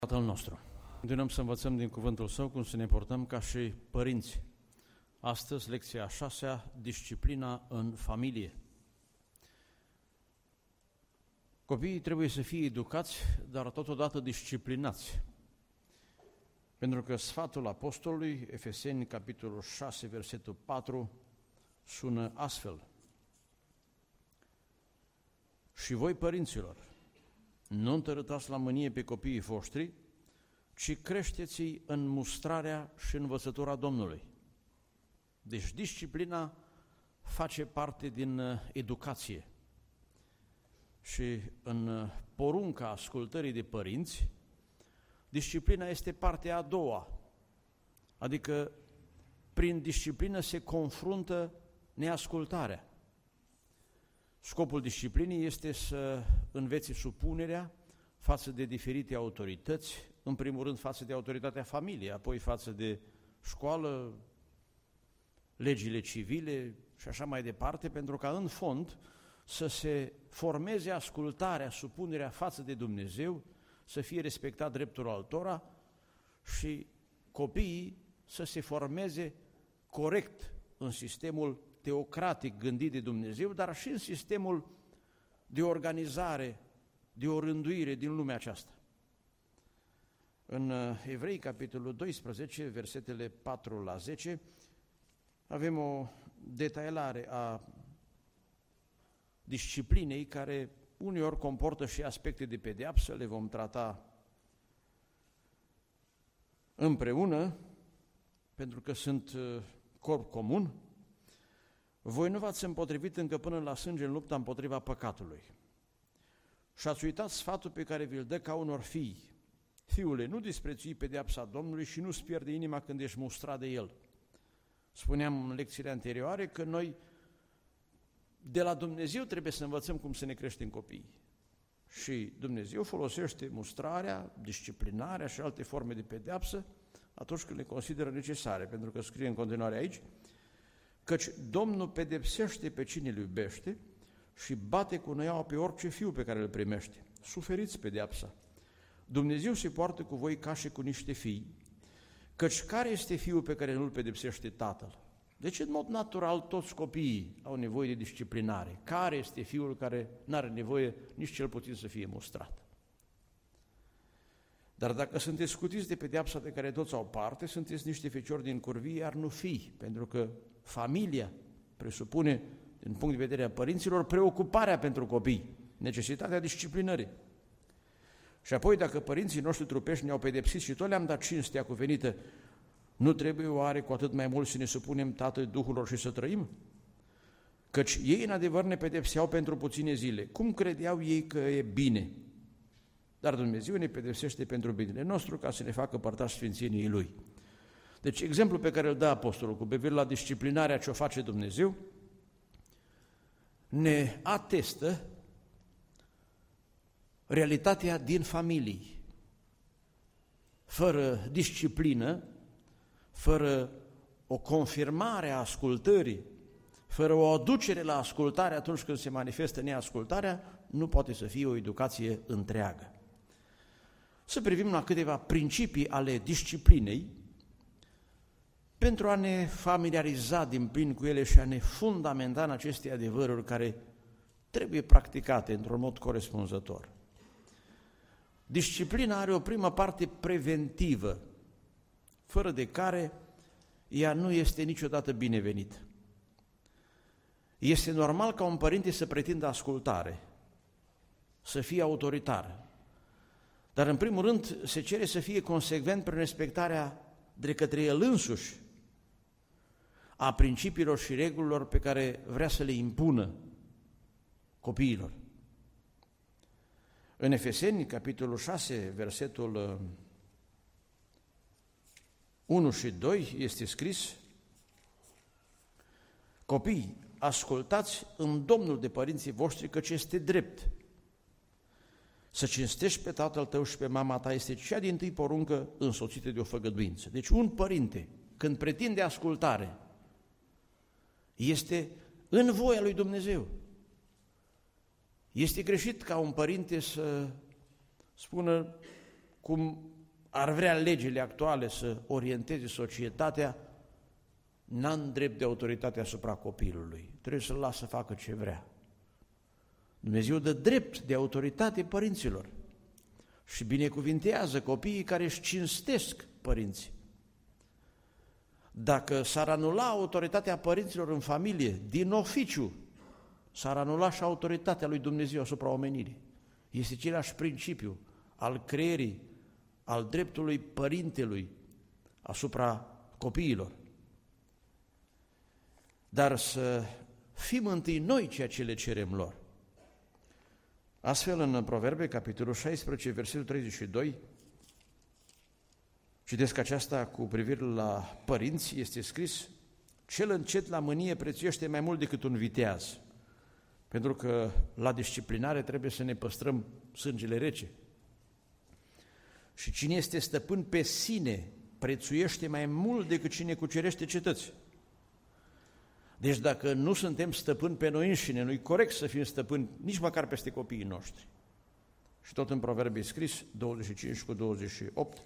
Tatăl nostru. Continuăm să învățăm din cuvântul Său cum să ne portăm ca și părinți. Astăzi, lecția a 6-a, disciplina în familie. Copiii trebuie să fie educați, dar totodată disciplinați. Pentru că sfatul apostolului, Efeseni, capitolul 6, versetul 4, sună astfel. Și voi, părinților, nu întărâtați la mânie pe copiii voștri, ci creșteți-i în mustrarea și învățătura Domnului. Deci disciplina face parte din educație. Și în porunca ascultării de părinți, disciplina este partea a doua. Adică prin disciplină se confruntă neascultarea. Scopul disciplinii este să înveți supunerea față de diferite autorități, în primul rând față de autoritatea familiei, apoi față de școală, legile civile și așa mai departe, pentru ca în fond să se formeze ascultarea, supunerea față de Dumnezeu, să fie respectat dreptul altora și copiii să se formeze corect în sistemul teocratic gândit de Dumnezeu, dar și în sistemul de organizare, de o rânduire din lumea aceasta. În Evrei, capitolul 12, versetele 4 la 10, avem o detaliare a disciplinei care uneori comportă și aspecte de pedeapsă, le vom trata împreună, pentru că sunt corp comun. Voi nu v-ați împotrivit încă până la sânge în lupta împotriva păcatului. Și ați uitat sfatul pe care vi-l dă ca unor fii. Fiule, nu disprețui pedeapsa Domnului și nu-ți pierde inima când ești mustrat de El. Spuneam în lecțiile anterioare că noi de la Dumnezeu trebuie să învățăm cum să ne creștem copiii. Și Dumnezeu folosește mustrarea, disciplinarea și alte forme de pedeapsă atunci când le consideră necesare, pentru că scrie în continuare aici, căci Domnul pedepsește pe cine îl iubește și bate cu năiaua pe orice fiu pe care îl primește. Suferiți pedeapsa. Dumnezeu se poartă cu voi ca și cu niște fii, căci care este fiul pe care nu îl pedepsește tatăl? Deci, în mod natural, toți copiii au nevoie de disciplinare. Care este fiul care nu are nevoie nici cel puțin să fie mustrat? Dar dacă sunteți scutiți de pedeapsa de care toți au parte, sunteți niște feciori din curvie, iar nu fii, pentru că familia presupune, din punct de vedere a părinților, preocuparea pentru copii, necesitatea disciplinării. Și apoi, dacă părinții noștri trupești ne-au pedepsit și tot le-am dat cinstea cuvenită, nu trebuie oare cu atât mai mult să ne supunem Tatăl Duhurilor și să trăim? Căci ei în adevăr ne pedepseau pentru puține zile. Cum credeau ei că e bine? Dar Dumnezeu ne pedepsește pentru binele nostru ca să ne facă părtași sfințeniei Lui. Deci exemplul pe care îl dă apostolul cu privire la disciplinarea ce o face Dumnezeu ne atestă realitatea din familii. Fără disciplină, fără o confirmare a ascultării, fără o aducere la ascultare atunci când se manifestă neascultarea, nu poate să fie o educație întreagă. Să privim la câteva principii ale disciplinei pentru a ne familiariza din plin cu ele și a ne fundamenta în aceste adevăruri care trebuie practicate într-un mod corespunzător. Disciplina are o primă parte preventivă, fără de care ea nu este niciodată binevenită. Este normal ca un părinte să pretindă ascultare, să fie autoritar, dar în primul rând se cere să fie consecvent prin respectarea de către el însuși a principiilor și regulilor pe care vrea să le impună copiilor. În Efeseni, capitolul 6, versetul 1 și 2 este scris: copii, ascultați în Domnul de părinții voștri, căci este drept. Să cinstești pe tatăl tău și pe mama ta este cea dintâi poruncă însoțită de o făgăduință. Deci un părinte, când pretinde ascultare, este în voia lui Dumnezeu. Este greșit ca un părinte să spună cum ar vrea legile actuale să orienteze societatea, n-am drept de autoritate asupra copilului. Trebuie să-l las să facă ce vrea. Dumnezeu dă drept de autoritate părinților și binecuvintează copiii care își cinstesc părinții. Dacă s-ar anula autoritatea părinților în familie, din oficiu, s-ar anula și autoritatea lui Dumnezeu asupra omenirii. Este același principiu al creierii, al dreptului părintelui asupra copiilor. Dar să fim întâi noi ceea ce le cerem lor. Astfel, în Proverbe, capitolul 16, versetul 32, citesc aceasta cu privire la părinți, este scris: cel încet la mânie prețuiește mai mult decât un viteaz, pentru că la disciplinare trebuie să ne păstrăm sângele rece. Și cine este stăpân pe sine prețuiește mai mult decât cine cucerește cetăți. Deci dacă nu suntem stăpâni pe noi înșine, nu-i corect să fim stăpâni nici măcar peste copiii noștri. Și tot în Proverbe e scris, 25 cu 28,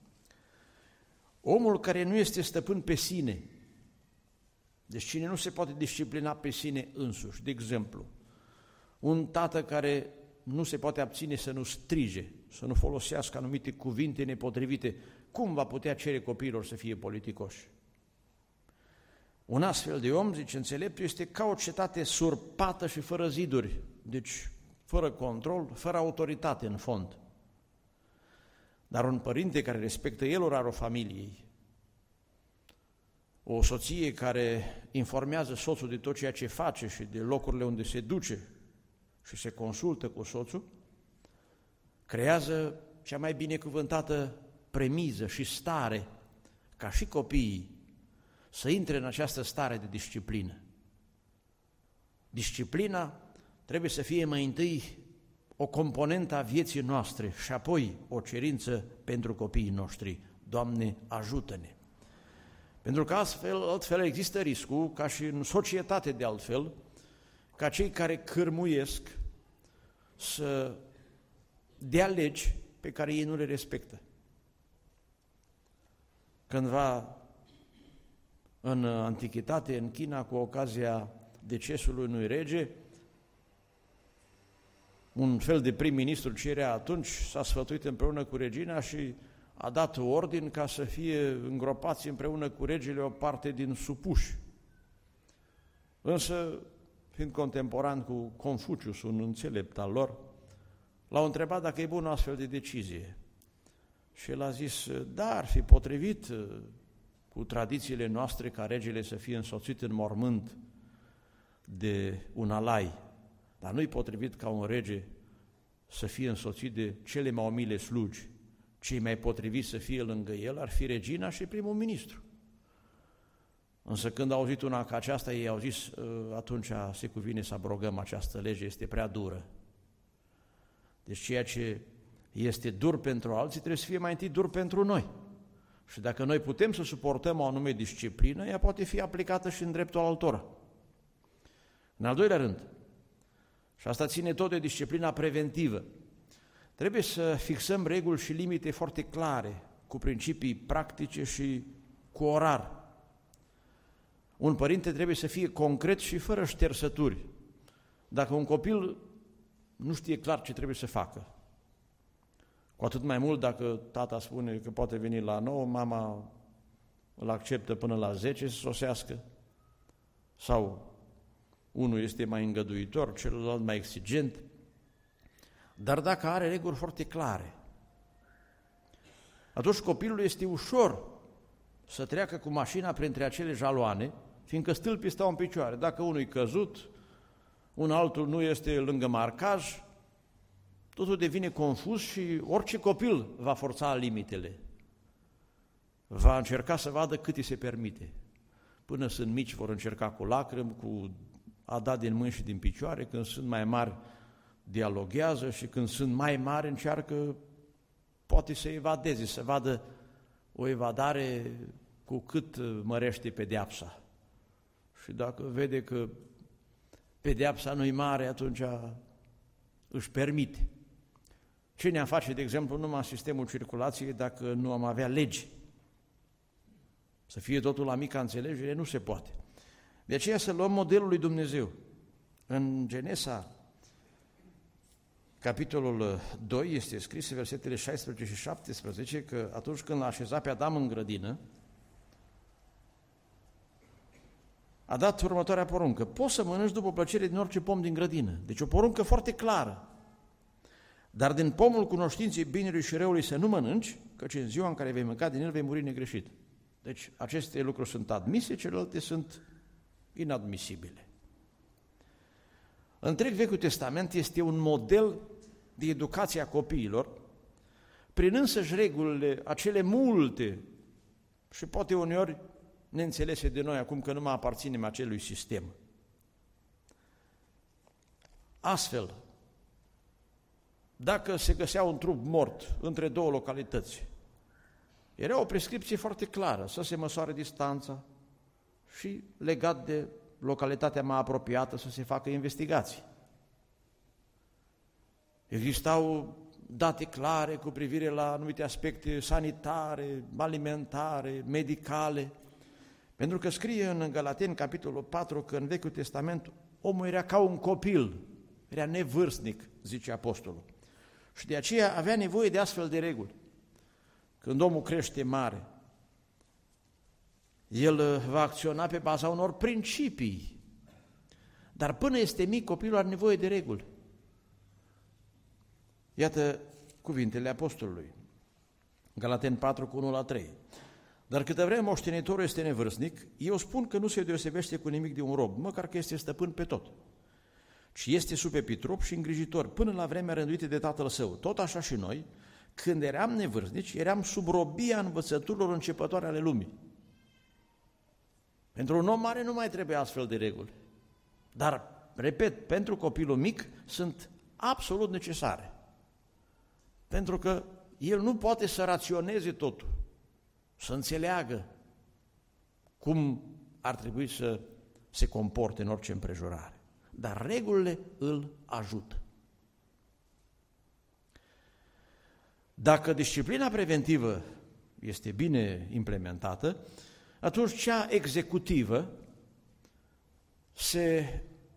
omul care nu este stăpân pe sine, deci cine nu se poate disciplina pe sine însuși, de exemplu, un tată care nu se poate abține să nu strige, să nu folosească anumite cuvinte nepotrivite, cum va putea cere copiilor să fie politicoși? Un astfel de om, zice înțeleptul, este ca o cetate surpată și fără ziduri, deci fără control, fără autoritate în fond. Dar un părinte care respectă el orarul familiei, o soție care informează soțul de tot ceea ce face și de locurile unde se duce și se consultă cu soțul, creează cea mai binecuvântată premiză și stare ca și copiii să intre în această stare de disciplină. Disciplina trebuie să fie mai întâi o componentă a vieții noastre și apoi o cerință pentru copiii noștri. Doamne, ajută-ne! Pentru că altfel există riscul, ca și în societate de altfel, ca cei care cârmuiesc să dea legi pe care ei nu le respectă. Cândva în antichitate, în China, cu ocazia decesului unui rege, un fel de prim-ministru ce era atunci s-a sfătuit împreună cu regina și a dat ordin ca să fie îngropați împreună cu regele o parte din supuși. Însă, fiind contemporan cu Confucius, un înțelept al lor, l-au întrebat dacă e bună astfel de decizie. Și el a zis, da, ar fi potrivit cu tradițiile noastre ca regele să fie însoțit în mormânt de un alai, dar nu-i potrivit ca un rege să fie însoțit de cele mai umile slugi. Cei mai potriviți să fie lângă el ar fi regina și primul ministru. Însă când au auzit una ca aceasta, ei au zis, atunci se cuvine să abrogăm această lege, este prea dură. Deci ceea ce este dur pentru alții trebuie să fie mai întâi dur pentru noi. Și dacă noi putem să suportăm o anume disciplină, ea poate fi aplicată și în dreptul altora. În al doilea rând, și asta ține tot de disciplina preventivă, trebuie să fixăm reguli și limite foarte clare, cu principii practice și cu orar. Un părinte trebuie să fie concret și fără ștersături. Dacă un copil nu știe clar ce trebuie să facă, cu atât mai mult dacă tata spune că poate veni la 9, mama îl acceptă până la 10 să sosească, sau unul este mai îngăduitor, celălalt mai exigent, dar dacă are reguli foarte clare, atunci copilul este ușor să treacă cu mașina printre acele jaloane, fiindcă stâlpii stau în picioare. Dacă unul e căzut, un altul nu este lângă marcaj, totul devine confuz și orice copil va forța limitele. Va încerca să vadă cât îi se permite. Până sunt mici vor încerca cu lacrimi, cu a da din mâini și din picioare, când sunt mai mari dialoghează și când sunt mai mari încearcă poate să evadeze, să vadă o evadare cu cât mărește pedeapsa. Și dacă vede că pedeapsa nu-i mare, atunci își permite. Ce ne-am face, de exemplu, numai sistemul circulației dacă nu am avea legi? Să fie totul la mica înțelegere, nu se poate. De aceea să luăm modelul lui Dumnezeu. În Genesa, capitolul 2, este scris, versetele 16 și 17, că atunci când l-a așezat pe Adam în grădină, a dat următoarea poruncă: poți să mănânci după plăcere din orice pom din grădină. Deci o poruncă foarte clară. Dar din pomul cunoștinței binelui și răului să nu mănânci, căci în ziua în care vei mânca din el vei muri negreșit. Deci aceste lucruri sunt admise, celelalte sunt inadmisibile. Întreg Vechiul Testament este un model de educație a copiilor, prin însăși regulile, acele multe și poate uneori neînțelese de noi acum că nu mai aparținem acelui sistem. Astfel, dacă se găsea un trup mort între două localități, era o prescripție foarte clară, să se măsoare distanța și, legat de localitatea mai apropiată, să se facă investigații. Existau date clare cu privire la anumite aspecte sanitare, alimentare, medicale, pentru că scrie în Galateni, capitolul 4, că în Vechiul Testament omul era ca un copil, era nevârstnic, zice apostolul. Și de aceea avea nevoie de astfel de reguli. Când omul crește mare, el va acționa pe baza unor principii, dar până este mic, copilul are nevoie de reguli. Iată cuvintele apostolului, Galateni 4, cu 1-3. Dar câtă vreme moștenitorul este nevârstnic, eu spun că nu se deosebește cu nimic de un rob, măcar că este stăpân pe tot, ci este sub epitrop și îngrijitor, până la vremea rânduită de tatăl său. Tot așa și noi, când eram nevârstnici, eram sub robia învățăturilor începătoare ale lumii. Pentru un om mare nu mai trebuie astfel de reguli. Dar, repet, pentru copilul mic sunt absolut necesare. Pentru că el nu poate să raționeze totul, să înțeleagă cum ar trebui să se comporte în orice împrejurare. Dar regulile îl ajută. Dacă disciplina preventivă este bine implementată, atunci cea executivă se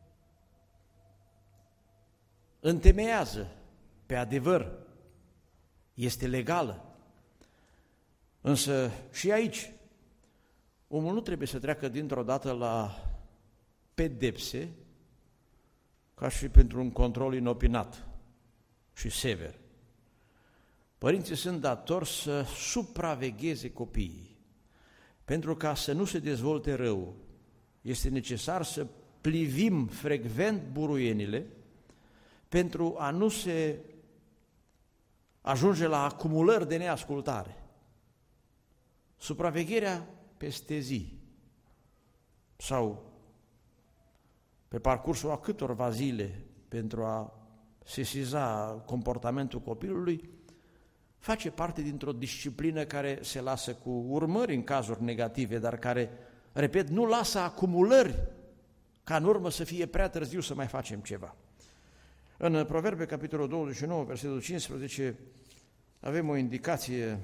întemeiază pe adevăr, este legală. Însă și aici, omul nu trebuie să treacă dintr-o dată la pedepse ca și pentru un control inopinat și sever. Părinții sunt datori să supravegheze copiii. Pentru ca să nu se dezvolte rău, este necesar să plivim frecvent buruienile pentru a nu se ajunge la acumulări de neascultare. Supravegherea peste zi sau pe parcursul a câtorva zile pentru a sesiza comportamentul copilului face parte dintr-o disciplină care se lasă cu urmări în cazuri negative, dar care, repet, nu lasă acumulări ca în urmă să fie prea târziu să mai facem ceva. În Proverbe, capitolul 29, versetul 15, avem o indicație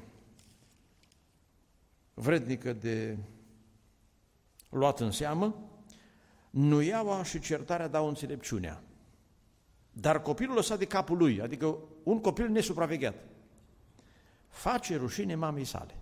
vrednică de luat în seamă: nuiaua și certarea dau înțelepciunea, dar copilul lăsat de capul lui, adică un copil nesupravegheat, face rușine mamei sale.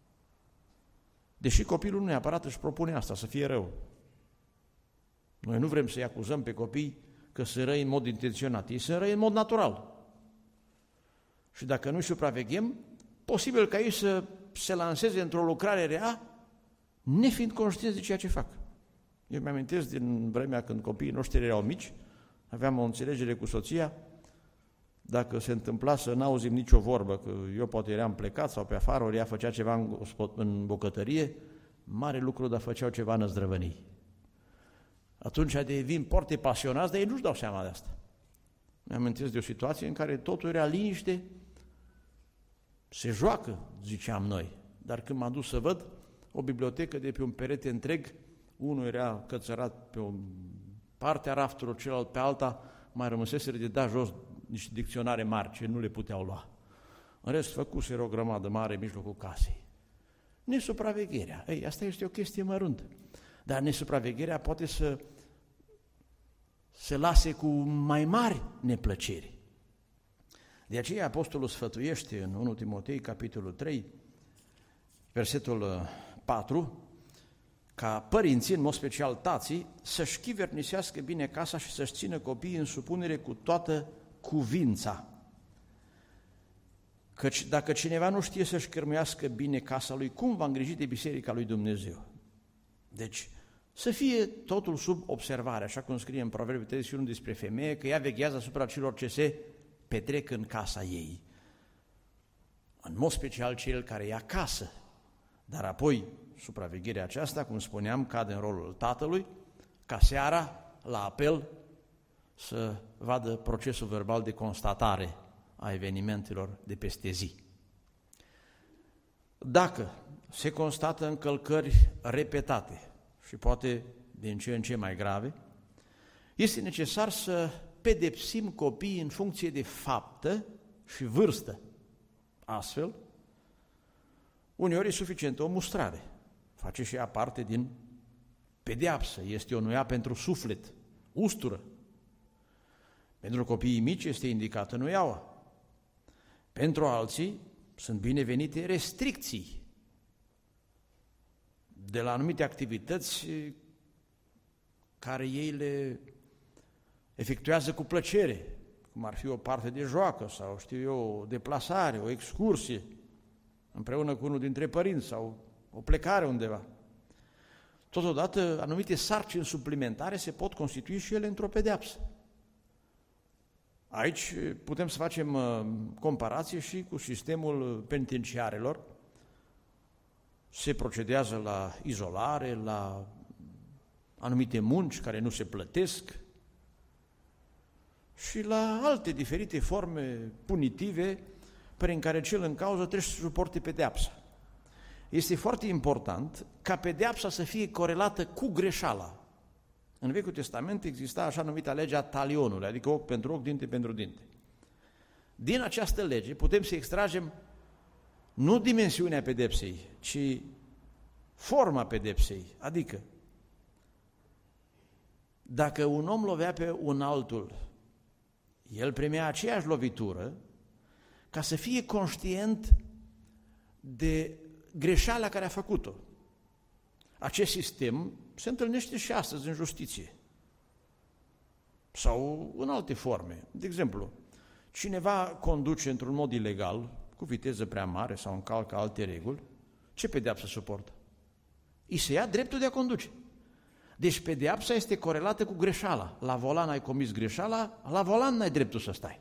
Deși copilul nu neapărat își propune asta, să fie rău. Noi nu vrem să-i acuzăm pe copii că sunt răi în mod intenționat, ei sunt răi în mod natural. Și dacă nu-i supraveghem, posibil ca ei să se lanseze într-o lucrare rea, nefiind conștienți de ceea ce fac. Eu mi-amintesc din vremea când copiii noștri erau mici, aveam o înțelegere cu soția, dacă se întâmpla să n-auzim nicio vorbă, că eu poate eram plecat sau pe afară, ori ea făcea ceva în bucătărie, mare lucru, dar făceau ceva năzdrăvănii. Atunci devin foarte pasionați, dar ei nu-și dau seama de asta. Mi-amintesc de o situație în care totul era liniște, se joacă, ziceam noi, dar când m-am dus să văd o bibliotecă de pe un perete întreg, unul era cățărat pe o parte a rafturilor, celălalt pe alta, mai rămăseseră de dat jos niște dicționare mari ce nu le puteau lua. În rest, făcuseră o grămadă mare în mijlocul casei. Nesupravegherea. Ei, asta este o chestie măruntă. Dar nesupravegherea poate să se lase cu mai mari neplăceri. De aceea Apostolul sfătuiește în 1 Timotei, capitolul 3, versetul 4, ca părinții, în mod special tații, să-și chivernisească bine casa și să-și țină copiii în supunere cu toată cuvința. Căci dacă cineva nu știe să-și cârmuiască bine casa lui, cum va îngriji de biserica lui Dumnezeu? Deci, să fie totul sub observare, așa cum scrie în Proverbe 31 despre femeie, că ea veghează asupra celor ce se petrec în casa ei. În mod special cel care e acasă. Dar apoi, supravegherea aceasta, cum spuneam, cade în rolul tatălui, ca seara, la apel, să vadă procesul verbal de constatare a evenimentelor de peste zi. Dacă se constată încălcări repetate și poate din ce în ce mai grave, este necesar să pedepsim copiii în funcție de faptă și vârstă. Astfel, uneori e suficientă o mustrare. Face și ea parte din pedeapsă. Este o nuia pentru suflet, ustură. Pentru copiii mici este indicată nuiaua. Pentru alții sunt binevenite restricții de la anumite activități care ei le efectuează cu plăcere, cum ar fi o parte de joacă sau, știu eu, o deplasare, o excursie, împreună cu unul dintre părinți sau o plecare undeva. Totodată, anumite sarcini suplimentare se pot constitui și ele într-o pedeapsă. Aici putem să facem comparație și cu sistemul penitenciarelor. Se procedează la izolare, la anumite munci care nu se plătesc și la alte diferite forme punitive prin care cel în cauză trebuie să suporte pedeapsa. Este foarte important ca pedeapsa să fie corelată cu greșeala. În Vechiul Testament exista așa numita legea talionului, adică ochi pentru ochi, dinte pentru dinte. Din această lege putem să extragem nu dimensiunea pedepsei, ci forma pedepsei, adică dacă un om lovea pe un altul, el primea aceeași lovitură ca să fie conștient de greșeala care a făcut-o. Acest sistem se întâlnește și astăzi în justiție sau în alte forme. De exemplu, cineva conduce într-un mod ilegal, cu viteză prea mare sau încalcă alte reguli, ce pedeapsă suportă? Îi se ia dreptul de a conduce. Deci pedeapsa este corelată cu greșeala. La volan ai comis greșeala, la volan n-ai dreptul să stai.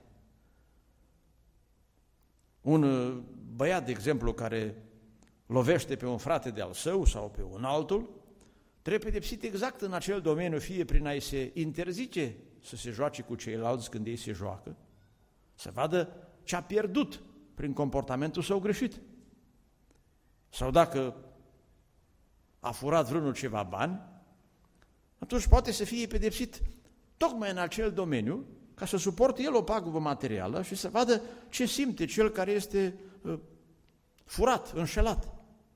Un băiat, de exemplu, care lovește pe un frate de-al său sau pe un altul, trebuie pedepsit exact în acel domeniu, fie prin a-i se interzice să se joace cu ceilalți când ei se joacă, să vadă ce a pierdut prin comportamentul său greșit. Sau dacă a furat vreunul ceva bani, atunci poate să fie pedepsit tocmai în acel domeniu, ca să suporte el o pagubă materială și să vadă ce simte cel care este furat, înșelat.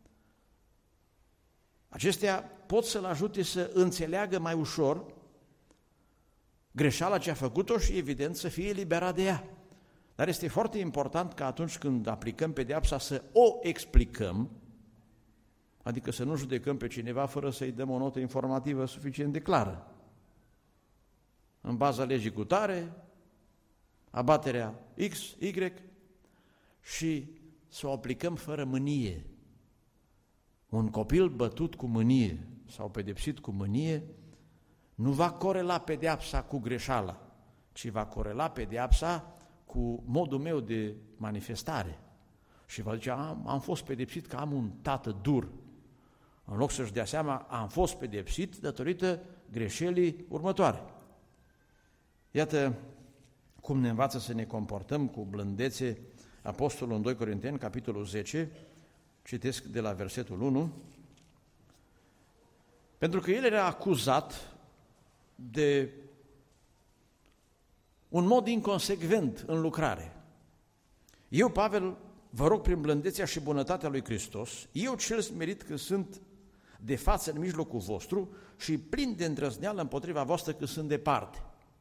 Acestea pot să-l ajute să înțeleagă mai ușor greșeala ce a făcut-o și, evident, să fie eliberat de ea. Dar este foarte important ca atunci când aplicăm pedeapsa să o explicăm, adică să nu judecăm pe cineva fără să-i dăm o notă informativă suficient de clară. În baza legii cutare, abaterea X, Y și să o aplicăm fără mânie. Un copil bătut cu mânie sau pedepsit cu mânie nu va corela pedeapsa cu greșeala, ci va corela pedeapsa cu modul meu de manifestare. Și va zice, am fost pedepsit că am un tată dur. În loc să-și dea seama, am fost pedepsit datorită greșelii următoare. Iată cum ne învață să ne comportăm cu blândețe Apostolul în 2 Corinteni, capitolul 10, citesc de la versetul 1, pentru că el era acuzat de un mod inconsecvent în lucrare. Eu, Pavel, vă rog prin blândețea și bunătatea lui Hristos, eu cel smerit că sunt de față în mijlocul vostru și plin de îndrăzneală împotriva voastră că sunt departe.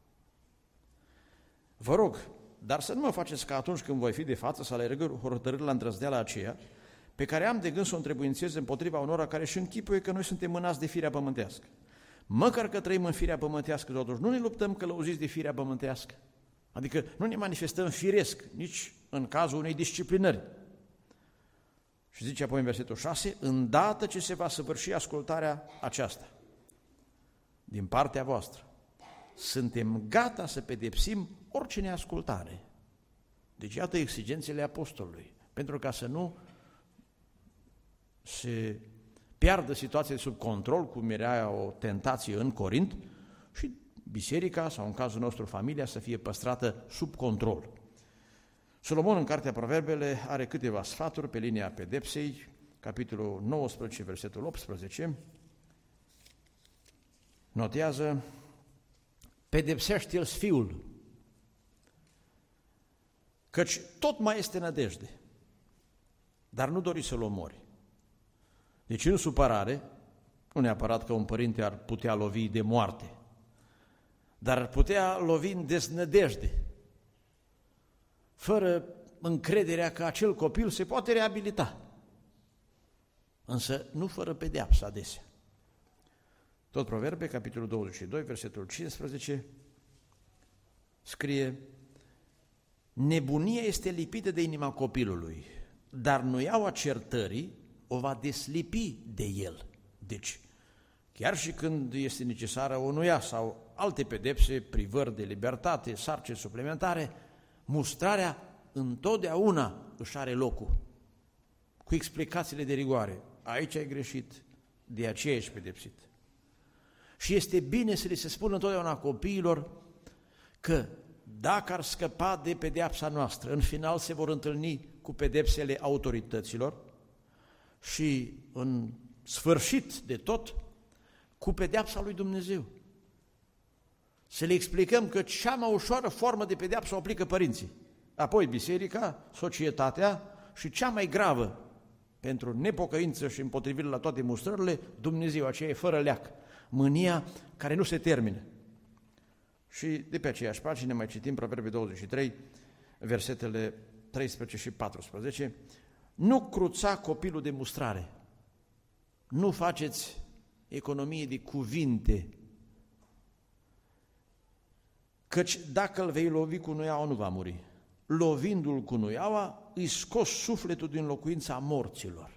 Vă rog, dar să nu mă faceți ca atunci când voi fi de față să alerg hotărâri la îndrăzneala aceea, pe care am de gând să o întrebuințez împotriva unora care își închipuie că noi suntem mânați de firea pământească. Măcar că trăim în firea pământească, totuși nu ne luptăm călăuziți de firea pământească. Adică nu ne manifestăm firesc, nici în cazul unei disciplinări. Și zice apoi în versetul 6, îndată ce se va săvârși ascultarea aceasta din partea voastră, suntem gata să pedepsim orice neascultare. Deci iată exigențele apostolului, pentru ca să nu se piardă situația de sub control, cum era o tentație în Corint, și biserica, sau în cazul nostru familia, să fie păstrată sub control. Solomon în Cartea Proverbele are câteva sfaturi pe linia pedepsei, capitolul 19, versetul 18, notează: pedepsește-l fiul, căci tot mai este nădejde, dar nu dori să-l omori. Deci în supărare, nu neapărat că un părinte ar putea lovi de moarte, dar ar putea lovi în deznădejde, fără încrederea că acel copil se poate reabilita, însă nu fără pedeapsă adesea. Tot Proverbe, capitolul 22, versetul 15, scrie: nebunia este lipită de inima copilului, dar nuiaua certării o va deslipi de el. Deci, chiar și când este necesară o nuia sau alte pedepse, privări de libertate, sarcini suplimentare, mustrarea întotdeauna își are locul, cu explicațiile de rigoare. Aici ai greșit, de aceea ești pedepsit. Și este bine să li se spună întotdeauna copiilor că dacă ar scăpa de pedeapsa noastră, în final se vor întâlni cu pedepsele autorităților și în sfârșit de tot cu pedeapsa lui Dumnezeu. Să le explicăm că cea mai ușoară formă de pedeapsă o aplică părinții, apoi biserica, societatea și cea mai gravă pentru nepocăință și împotrivire la toate mustrările, Dumnezeu, aceea e fără leac, mânia care nu se termină. Și de pe aceeași pagină mai citim Proverbe 23, versetele 13 și 14. Nu cruța copilul de mustrare, nu faceți economie de cuvinte, căci dacă îl vei lovi cu nuiaua, nu va muri. Lovindu-l cu nuiaua, îi scos sufletul din locuința morților.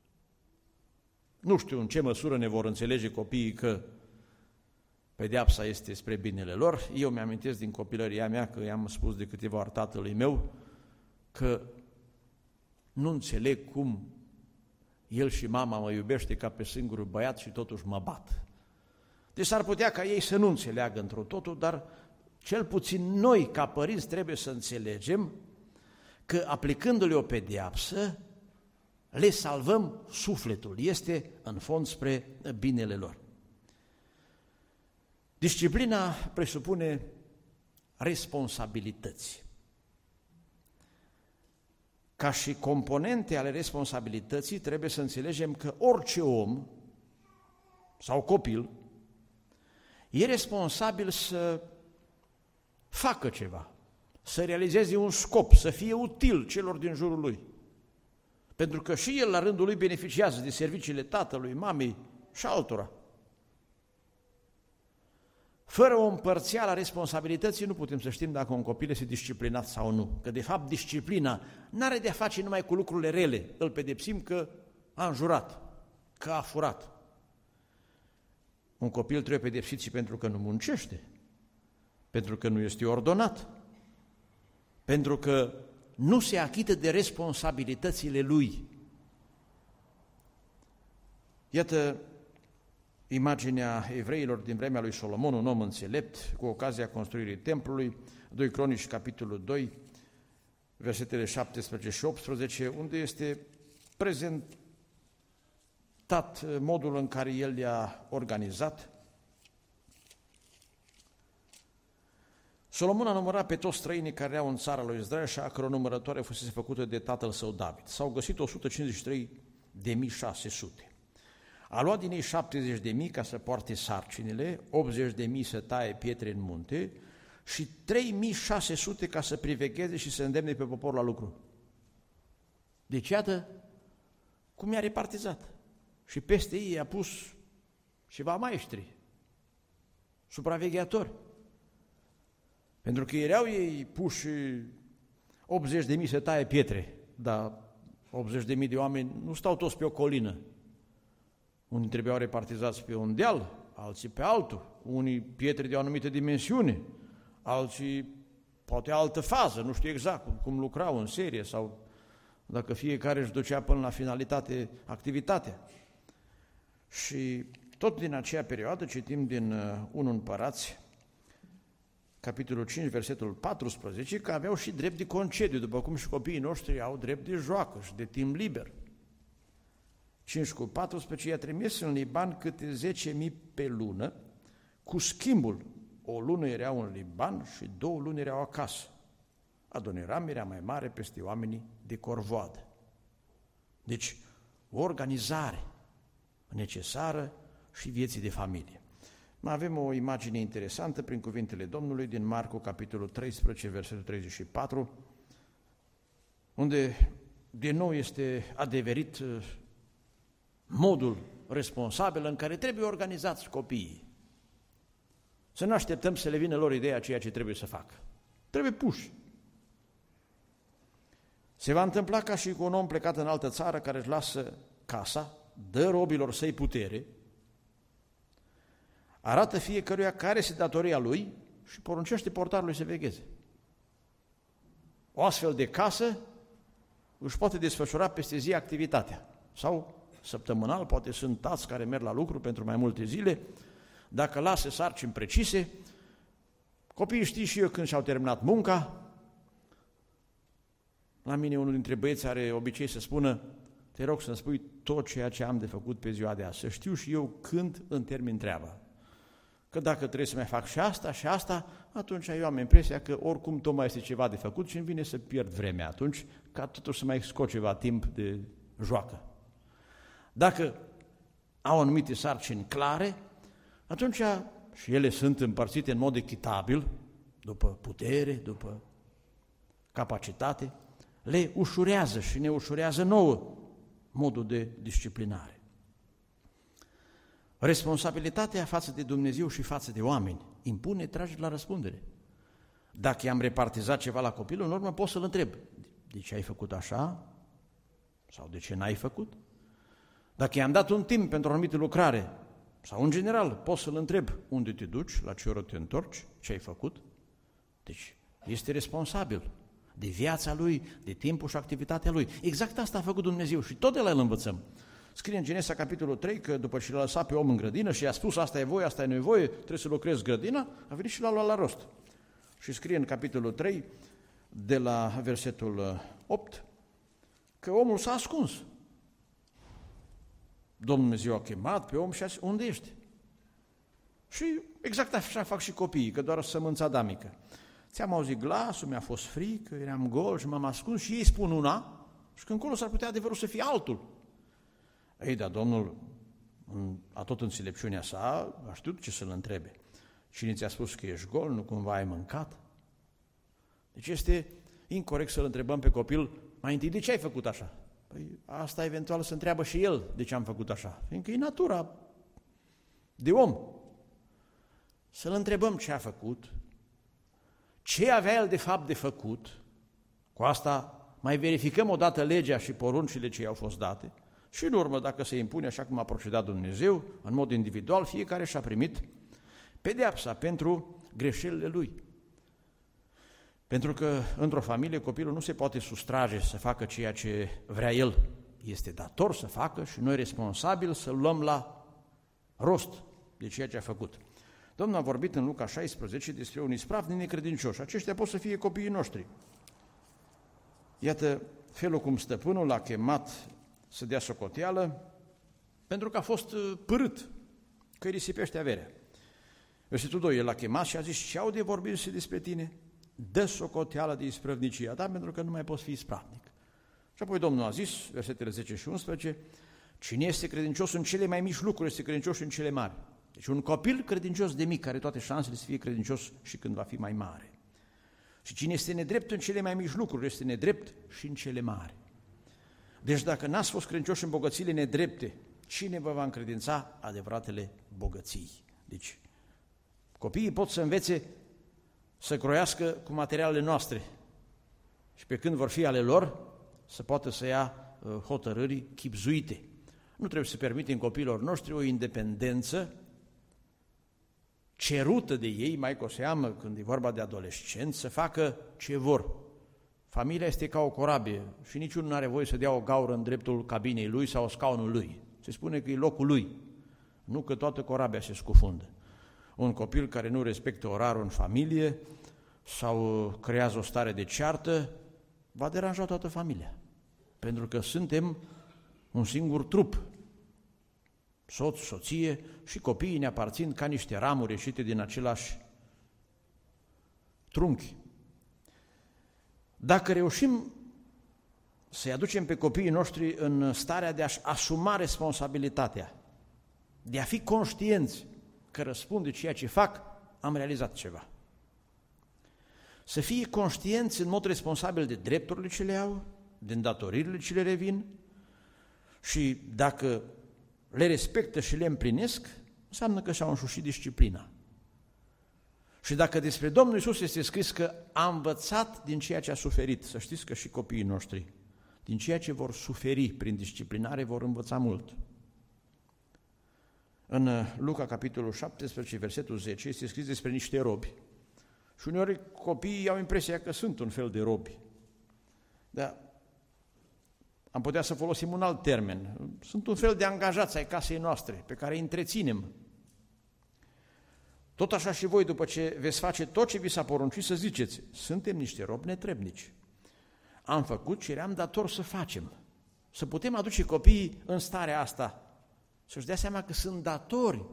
Nu știu în ce măsură ne vor înțelege copiii că pedeapsa este spre binele lor. Eu mi-amintesc din copilăria mea că i-am spus de câteva ori tatălui meu că nu înțeleg cum el și mama mă iubește ca pe singurul băiat și totuși mă bat. Deci s-ar putea ca ei să nu înțeleagă într-o totul, dar cel puțin noi, ca părinți, trebuie să înțelegem că aplicându-le o pedeapsă, le salvăm sufletul. Este, în fond, spre binele lor. Disciplina presupune responsabilități. Ca și componente ale responsabilității, trebuie să înțelegem că orice om sau copil e responsabil să facă ceva, să realizeze un scop, să fie util celor din jurul lui. Pentru că și el, la rândul lui, beneficiază de serviciile tatălui, mamei și altora. Fără o împărțeală a responsabilității nu putem să știm dacă un copil este disciplinat sau nu. Că, de fapt, disciplina n-are de-a face numai cu lucrurile rele. Îl pedepsim că a înjurat, că a furat. Un copil trebuie pedepsit și pentru că nu muncește, pentru că nu este ordonat, pentru că nu se achită de responsabilitățile lui. Iată imaginea evreilor din vremea lui Solomon, un om înțelept, cu ocazia construirii templului, 2 Cronici, capitolul 2, versetele 17 și 18, unde este prezentat modul în care el i-a organizat. Solomon a numărat pe toți străinii care erau în țara lui Israel și a căror numărătoare fusese făcută de tatăl său David. S-au găsit 153.600. A luat din ei 70.000 ca să poarte sarcinile, 80.000 să taie pietre în munte și 3.600 ca să privegheze și să îndemne pe popor la lucru. Deci iată cum i-a repartizat. Și peste ei i-a pus ceva maestri, supravegheatori. Pentru că erau ei puși 80.000 să taie pietre, dar 80.000 de oameni nu stau toți pe o colină. Unii trebuiau repartizați pe un deal, alții pe altul, unii pietre de o anumită dimensiune, alții poate altă fază, nu știu exact cum lucrau în serie sau dacă fiecare își ducea până la finalitate activitatea. Și tot din aceea perioadă citim din 1 Împărați, capitolul 5, versetul 14, că aveau și drept de concediu, după cum și copiii noștri au drept de joacă și de timp liber. 5:14, i-a trimis în Liban câte 10.000 pe lună, cu schimbul. O lună erau în Liban și 2 luni erau acasă. Adoniram era mai mare peste oamenii de corvoadă. Deci, o organizare necesară și vieții de familie. Mai avem o imagine interesantă prin cuvintele Domnului din Marcu, capitolul 13, versetul 34, unde din nou este adeverit modul responsabil în care trebuie organizați copiii. Să nu așteptăm să le vină lor ideea ceea ce trebuie să facă. Trebuie puși. Se va întâmpla ca și cu un om plecat în altă țară care își lasă casa, dă robilor săi putere, arată fiecăruia care este datoria lui și poruncește portarului să vegheze. O astfel de casă își poate desfășura peste zi activitatea sau săptămânal, poate sunt tați care merg la lucru pentru mai multe zile, dacă lasă sarcini precise, copiii știi și eu când și-au terminat munca. La mine unul dintre băieți are obicei să spună: te rog să-mi spui tot ceea ce am de făcut pe ziua de azi, să știu și eu când îmi termin treaba. Că dacă trebuie să mai fac și asta, atunci eu am impresia că oricum tot mai este ceva de făcut și îmi vine să pierd vremea atunci, ca totuși să mai scot ceva timp de joacă. Dacă au anumite sarcini clare, atunci și ele sunt împărțite în mod echitabil, după putere, după capacitate, le ușurează și ne ușurează nouă modul de disciplinare. Responsabilitatea față de Dumnezeu și față de oameni impune tragere la răspundere. Dacă i-am repartizat ceva la copilul, în urmă pot să-l întreb: de ce ai făcut așa? Sau de ce n-ai făcut? Dacă i-am dat un timp pentru o anumită lucrare, sau în general, pot să-l întreb: unde te duci, la ce oră te întorci, ce ai făcut? Deci este responsabil de viața lui, de timpul și activitatea lui. Exact asta a făcut Dumnezeu și tot de la el învățăm. Scrie în Genesa, capitolul 3, că după ce l-a lăsat pe om în grădină și i-a spus: asta e voie, asta e nevoie, trebuie să lucrezi grădina, a venit și l-a luat la rost. Și scrie în capitolul 3, de la versetul 8, că omul s-a ascuns. Domnul Dumnezeu a chemat pe om și a zis: unde ești? Și exact așa fac și copiii, că doar sămânța adamică. Ți-am auzit glasul, mi-a fost frică, eram gol și m-am ascuns, și ei spun una și că încolo s-ar putea adevărul să fie altul. Ei, dar Domnul, a tot înțelepciunea sa, a știut ce să-l întrebe. Cine ți-a spus că ești gol, nu cumva ai mâncat? Deci este incorect să-l întrebăm pe copil mai întâi: de ce ai făcut așa? Păi asta eventual să întreabă și el de ce am făcut așa, fiindcă e natura de om. Să-l întrebăm ce a făcut, ce avea el de fapt de făcut, cu asta mai verificăm odată legea și poruncile ce i-au fost date și în urmă, dacă se impune așa cum a procedat Dumnezeu, în mod individual, fiecare și-a primit pedeapsa pentru greșelile lui. Pentru că într-o familie copilul nu se poate sustrage să facă ceea ce vrea el. Este dator să facă și noi responsabili să luăm la rost de ceea ce a făcut. Domnul a vorbit în Luca 16 despre un ispravnic necredincioși. Aceștia pot să fie copiii noștri. Iată felul cum stăpânul l-a chemat să dea socoteală pentru că a fost părât, că îi risipește averea. Versetul 2, el l-a chemat și a zis, ce aude vorbindu-se despre tine? Dă socoteală de isprăvnicia ta, pentru că nu mai poți fi ispravnic. Și apoi Domnul a zis, versetele 10 și 11, cine este credincios în cele mai mici lucruri, este credincios și în cele mari. Deci un copil credincios de mic are toate șansele să fie credincios și când va fi mai mare. Și cine este nedrept în cele mai mici lucruri, este nedrept și în cele mari. Deci dacă n-ați fost credincioși în bogățiile nedrepte, cine vă va încredința adevăratele bogății? Deci, copiii pot să învețe să croiască cu materialele noastre și pe când vor fi ale lor, să poată să ia hotărâri chibzuite. Nu trebuie să permitem copiilor noștri o independență cerută de ei, mai cu seamă când e vorba de adolescenți, să facă ce vor. Familia este ca o corabie și niciunul nu are voie să dea o gaură în dreptul cabinei lui sau scaunul lui. Se spune că e locul lui, nu că toată corabia se scufundă. Un copil care nu respectă orarul în familie sau creează o stare de ceartă, va deranja toată familia. Pentru că suntem un singur trup. Soț, soție și copiii ne aparțin ca niște ramuri ieșite din același trunchi. Dacă reușim să-i aducem pe copiii noștri în starea de a-și asuma responsabilitatea, de a fi conștienți că răspund de ceea ce fac, am realizat ceva. Să fie conștienți în mod responsabil de drepturile ce le au, de îndatoririle ce le revin și dacă le respectă și le împlinesc, înseamnă că și-au înșușit disciplina. Și dacă despre Domnul Iisus este scris că a învățat din ceea ce a suferit, să știți că și copiii noștri, din ceea ce vor suferi prin disciplinare, vor învăța mult. În Luca, capitolul 17, versetul 10, este scris despre niște robi. Și uneori copiii au impresia că sunt un fel de robi. Dar am putea să folosim un alt termen. Sunt un fel de angajați ai casei noastre, pe care îi întreținem. Tot așa și voi, după ce veți face tot ce vi s-a poruncit, să ziceți, suntem niște robi netrebnici. Am făcut ce eram dator să facem. Să putem aduce copiii în starea asta, să-și dea seama că sunt datori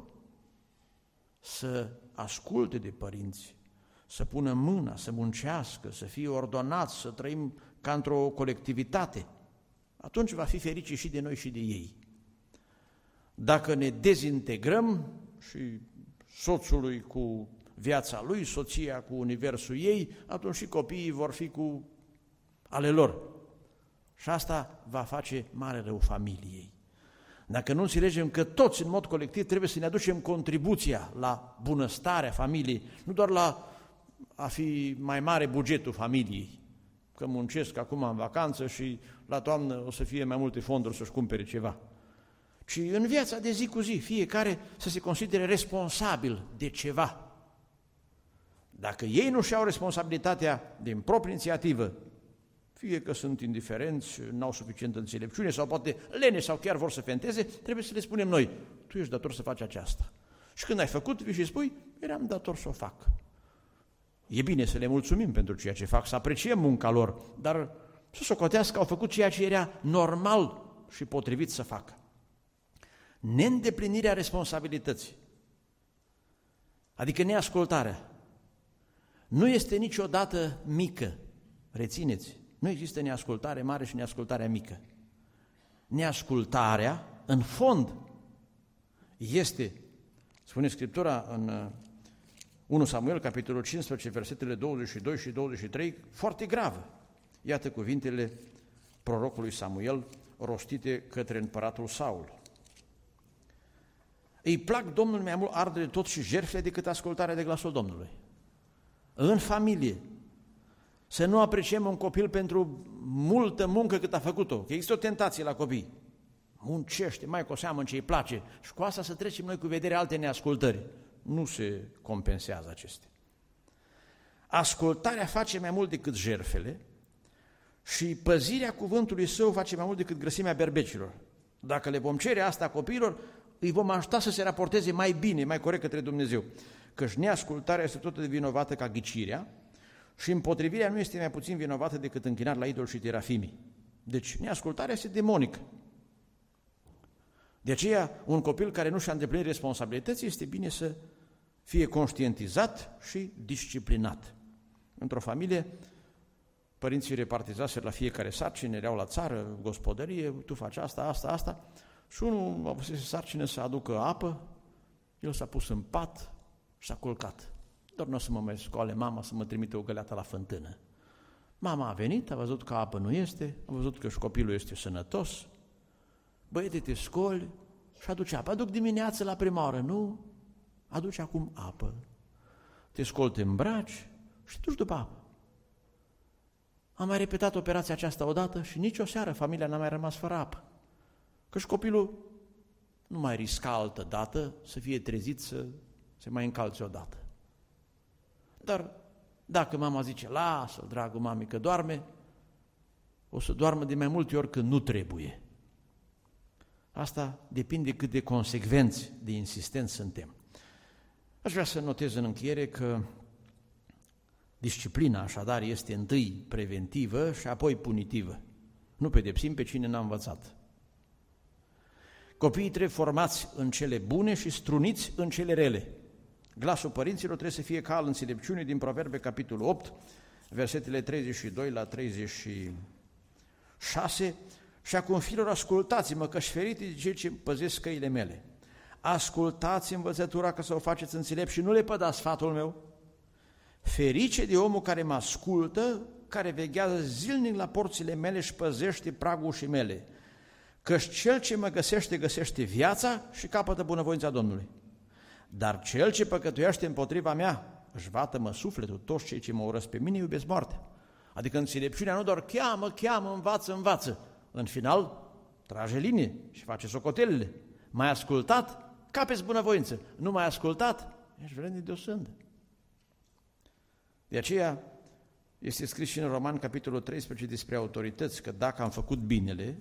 să asculte de părinți, să pună mâna, să muncească, să fie ordonați, să trăim ca într-o colectivitate. Atunci va fi ferice și de noi și de ei. Dacă ne dezintegrăm și soțului cu viața lui, soția cu universul ei, atunci și copiii vor fi cu ale lor. Și asta va face mare rău familiei. Dacă nu înțelegem că toți, în mod colectiv, trebuie să ne aducem contribuția la bunăstarea familiei, nu doar la a fi mai mare bugetul familiei, că muncesc acum în vacanță și la toamnă o să fie mai multe fonduri să-și cumpere ceva, ci în viața de zi cu zi, fiecare să se considere responsabil de ceva. Dacă ei nu și-au responsabilitatea din proprie inițiativă, fie că sunt indiferenți, n-au suficientă înțelepciune sau poate lene sau chiar vor să fenteze, trebuie să le spunem noi, tu ești dator să faci aceasta. Și când ai făcut, vii și spui, eram dator să o fac. E bine să le mulțumim pentru ceea ce fac, să apreciem munca lor, dar să socotească că au făcut ceea ce era normal și potrivit să facă. Neîndeplinirea responsabilității, adică neascultarea, nu este niciodată mică, rețineți, nu există neascultare mare și neascultarea mică. Neascultarea, în fond, este, spune Scriptura în 1 Samuel, capitolul 15, versetele 22 și 23, foarte gravă. Iată cuvintele prorocului Samuel rostite către împăratul Saul. Îi plac Domnului mai mult ardere tot și jertfele decât ascultarea de glasul Domnului. În familie, să nu apreciem un copil pentru multă muncă cât a făcut-o, că există o tentație la copii. Muncește, mai cu o seamă în ce îi place și cu asta să trecem noi cu vedere alte neascultări. Nu se compensează acestea. Ascultarea face mai mult decât jertfele și păzirea cuvântului său face mai mult decât grăsimea berbecilor. Dacă le vom cere asta copiilor, îi vom ajuta să se raporteze mai bine, mai corect către Dumnezeu. Căci neascultarea este tot de vinovată ca ghicirea și împotrivirea nu este mai puțin vinovată decât închinarea la idol și terafimii. Deci neascultarea este demonică. De aceea, un copil care nu și-a îndeplinit responsabilități, este bine să fie conștientizat și disciplinat. Într-o familie, părinții repartizaseră la fiecare sarcină, erau la țară, gospodărie, tu faci asta, și unul a avut sarcină să aducă apă, el s-a pus în pat și s-a culcat. Doar nu o să mă mai scoale mama să mă trimite o găleată la fântână. Mama a venit, a văzut că apă nu este, a văzut că și copilul este sănătos. Băiete, te scoli și aduce apă. Aduc dimineața la prima oră, nu? Aduce acum apă. Te scoli, te îmbraci și duci după apă. Am mai repetat operația aceasta odată și nici o seară familia n-a mai rămas fără apă. Că și copilul nu mai risca altă dată să fie trezit să se mai încalțe odată. Dar dacă mama zice, lasă-l, dragul mami, că doarme, o să doarmă de mai multe ori când nu trebuie. Asta depinde cât de consecvenți, de insistenți suntem. Aș vrea să notez în încheiere că disciplina, așadar, este întâi preventivă și apoi punitivă. Nu pedepsim pe cine n-a învățat. Copiii trebuie formați în cele bune și struniți în cele rele. Glasul părinților trebuie să fie ca al înțelepciunii din Proverbe, capitolul 8, versetele 32 la 36. Și acum, fiilor, ascultați-mă, că-și ferite de cei ce păzesc căile mele. Ascultați învățătura că să o faceți înțelept și nu le pădați sfatul meu. Ferice de omul care mă ascultă, care veghează zilnic la porțile mele și păzește pragul ușii mele. Căci cel ce mă găsește, găsește viața și capătă bunăvoința Domnului. Dar cel ce păcătuiește împotriva mea, își vată-mă sufletul, toți cei ce mă urăsc pe mine iubesc moartea. Adică înțelepciunea nu doar cheamă, învață. În final, trage linie și face socotelele. Mai ascultat, capeți bunăvoință. Nu mai ascultat, ești vrednic de o sândă. De aceea este scris și în Roman, capitolul 13, despre autorități, că dacă am făcut binele,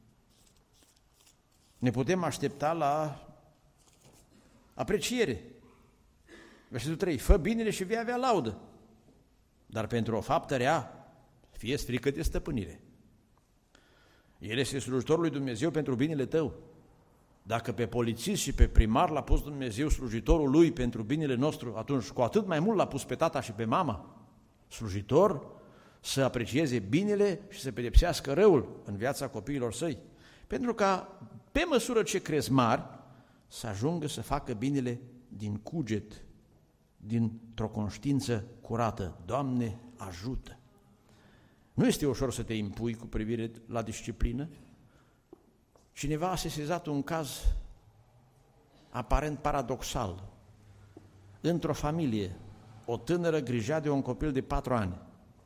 ne putem aștepta la apreciere. Versetul 3, fă binele și vei avea laudă, dar pentru o faptă rea, fie frică de stăpânire. El este slujitorul lui Dumnezeu pentru binele tău. Dacă pe polițist și pe primar l-a pus Dumnezeu slujitorul lui pentru binele nostru, atunci cu atât mai mult l-a pus pe tata și pe mama, slujitor, să aprecieze binele și să pedepsească răul în viața copiilor săi. Pentru ca, pe măsură ce cresc mari, să ajungă să facă binele din cuget, dintr-o conștiință curată. Doamne, ajută! Nu este ușor să te impui cu privire la disciplină. Cineva a sesizat un caz aparent paradoxal. Într-o familie, o tânără grijea de un copil de 4 ani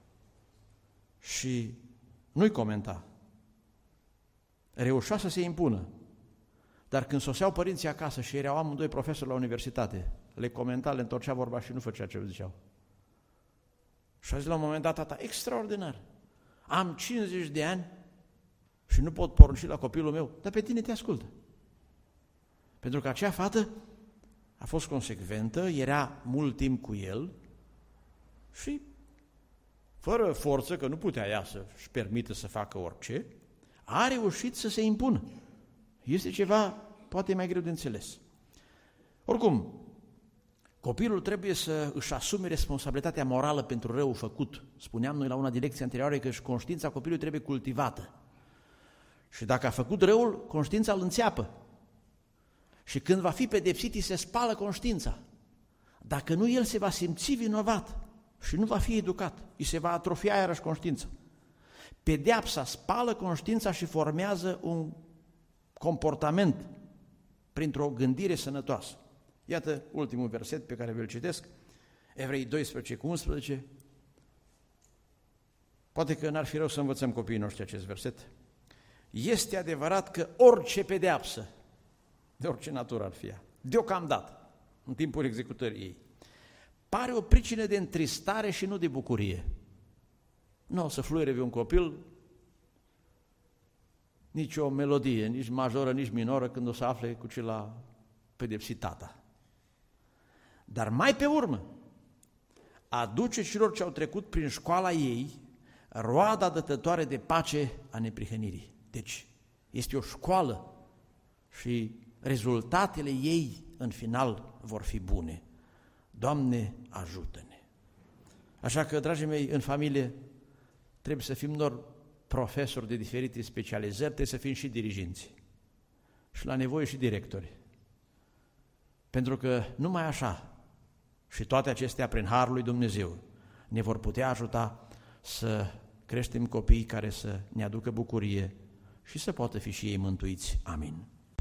și nu-i comenta. Reușea să se impună. Dar când soseau părinții acasă și erau amândoi profesori la universitate, le comenta, le întorcea vorba și nu făcea ce ziceau. Și a zis la un moment dat, tata, extraordinar, am 50 de ani și nu pot porunci la copilul meu, dar pe tine te ascultă. Pentru că acea fată a fost consecventă, era mult timp cu el și, fără forță, că nu putea ea să-și permită să facă orice, a reușit să se impună. Este ceva poate mai greu de înțeles. Oricum, copilul trebuie să își asume responsabilitatea morală pentru răul făcut. Spuneam noi la una din lecții anterioare că și conștiința copilului trebuie cultivată. Și dacă a făcut răul, conștiința îl înțeapă. Și când va fi pedepsit, îi se spală conștiința. Dacă nu, el se va simți vinovat și nu va fi educat. Îi se va atrofia iarăși conștiința. Pedeapsa spală conștiința și formează un comportament printr-o gândire sănătoasă. Iată ultimul verset pe care vi-l citesc, Evrei 12:11. Poate că n-ar fi rău să învățăm copiii noștri acest verset. Este adevărat că orice pedeapsă, de orice natură ar fi ea, deocamdată, în timpul executării ei, pare o pricină de întristare și nu de bucurie. Nu o să fluiere de un copil nici o melodie, nici majoră, nici minoră, când o să afle cu ce l-a pedepsit tata. Dar mai pe urmă, aduce celor ce au trecut prin școala ei roada dătătoare de pace a neprihănirii. Deci, este o școală și rezultatele ei, în final, vor fi bune. Doamne, ajută-ne! Așa că, dragii mei, în familie trebuie să fim doar profesori de diferite specializări, trebuie să fim și diriginți și la nevoie și directori. Pentru că numai așa și toate acestea prin Harul lui Dumnezeu ne vor putea ajuta să creștem copii care să ne aducă bucurie și să poată fi și ei mântuiți. Amin.